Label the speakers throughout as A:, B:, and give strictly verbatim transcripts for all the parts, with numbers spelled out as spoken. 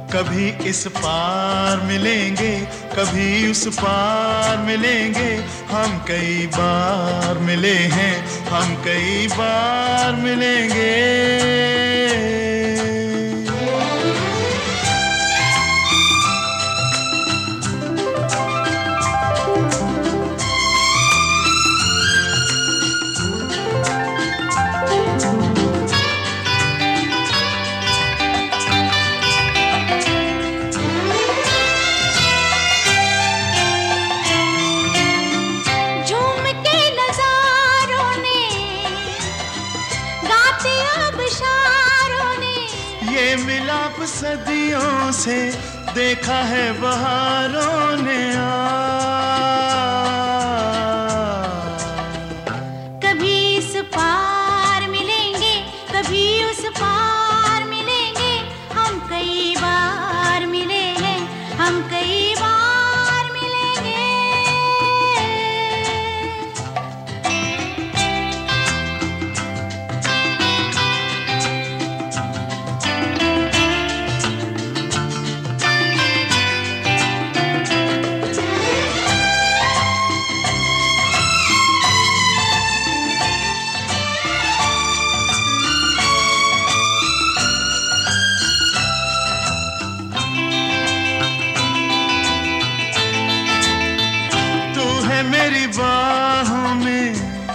A: कभी इस पार मिलेंगे, कभी उस पार मिलेंगे। हम कई बार मिले हैं, हम कई बार मिलेंगे। ये मिलाप सदियों से देखा है बहारों ने। आ
B: कभी इस पार मिलेंगे, कभी उस पार मिलेंगे। हम कई बार मिले हैं, हम कई बार मिलेंगे।
A: मेरी बाहों में,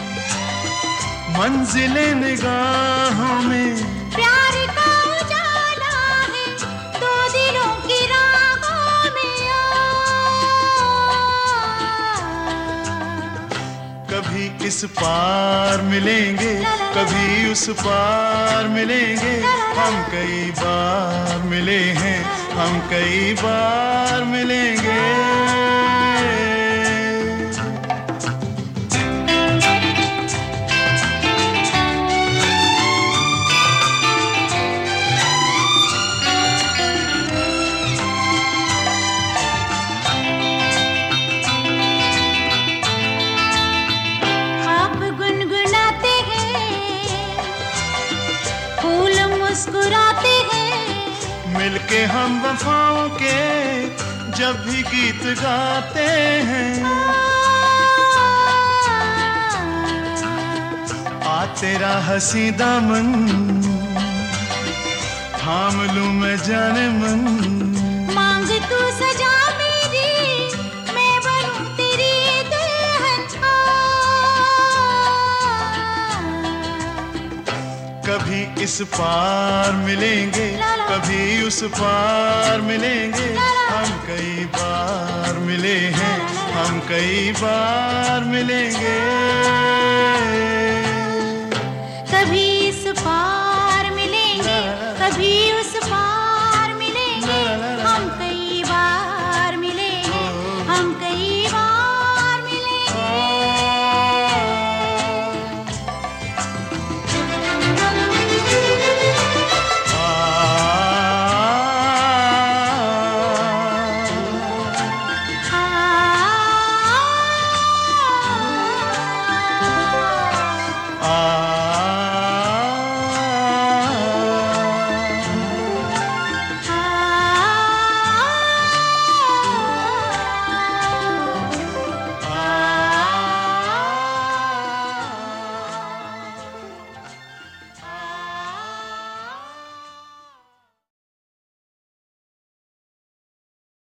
A: मंजिले निगाहों में,
B: प्यार का उजाला है दो दिलों की राहों में।
A: कभी इस पार मिलेंगे, कभी उस पार मिलेंगे। हम कई बार मिले हैं, हम कई बार मिलेंगे।
B: मुस्कुराते हैं
A: मिलके हम वफाओं के जब भी गीत गाते हैं। आ तेरा हंसी दामन थाम लूं मैं जाने मन।
B: मांग तू सजा मेरी, मैं बनूं तेरी दुल्हन।
A: कभी इस पार मिलेंगे, कभी उस पार मिलेंगे। हम कई बार मिले हैं, हम कई बार मिलेंगे।
B: कभी इस पार मिलेंगे, कभी